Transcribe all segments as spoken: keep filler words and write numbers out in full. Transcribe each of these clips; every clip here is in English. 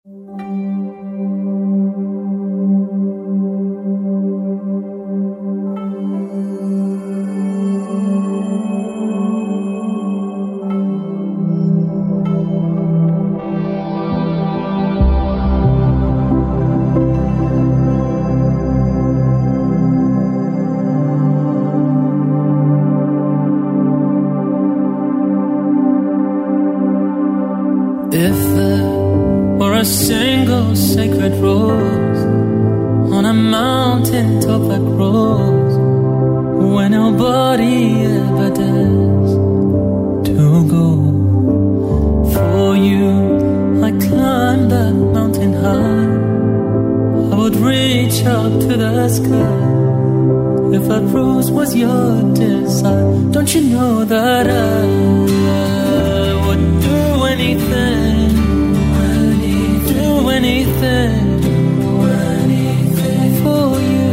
If there were a single sacred rose on a mountain top that grows where nobody ever dares to go, for you I climbed that mountain high. I would reach up to the sky if that rose was your desire. Don't you know that I would do anything, do anything, anything for you.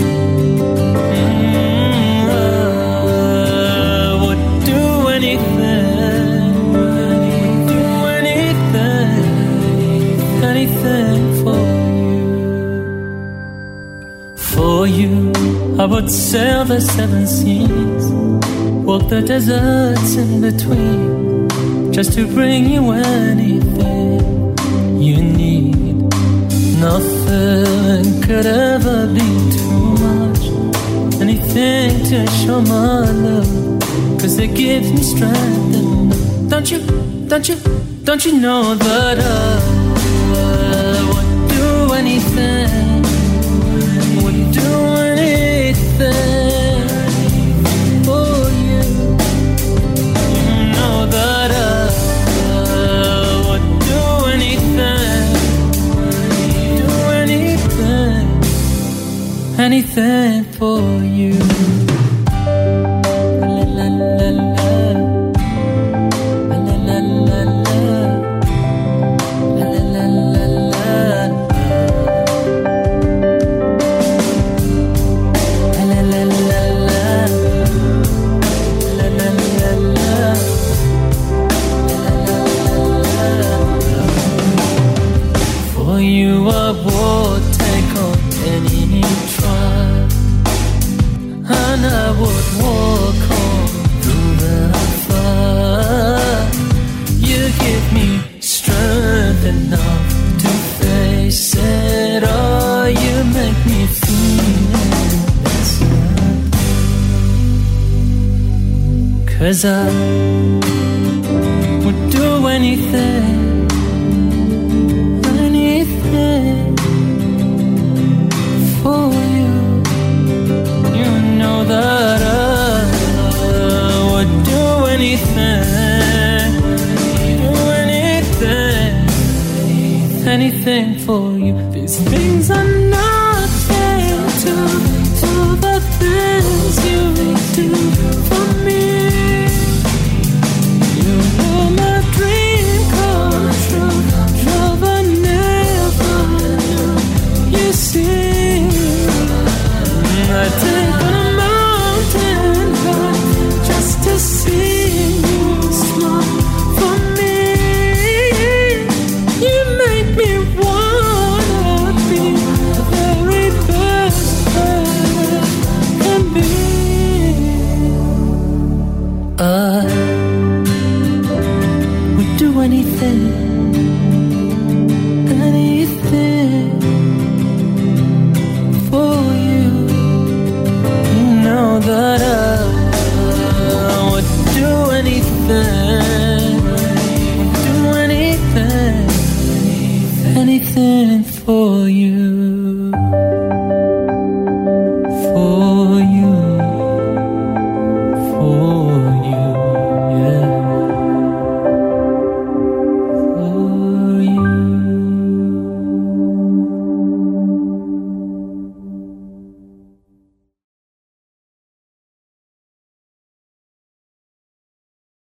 Mm, I would do anything, do anything, anything for you. For you, I would sail the seven seas, walk the deserts in between, just to bring you anything you need. Nothing could ever be too much, anything to show my love, 'cause it gives me strength. And don't you, don't you, don't you know that I would do anything, would do anything for you. You know that I would do anything, do anything, anything for you. La la la la, la la la la, la la la la, la la la la, la la la la. For you I would take on any trial, and I would walk on through the fire. You give me strength enough to face it all. You make me feel inside, 'cause I would do anything, for you. You know that I would do anything, do anything, anything for you. These things are nothing to, to the things you do for me. You know my dream come true, love I never knew. You see, I take on a mountain high just to see you smile for me. You make me wanna be the very best that I can be. I would do anything,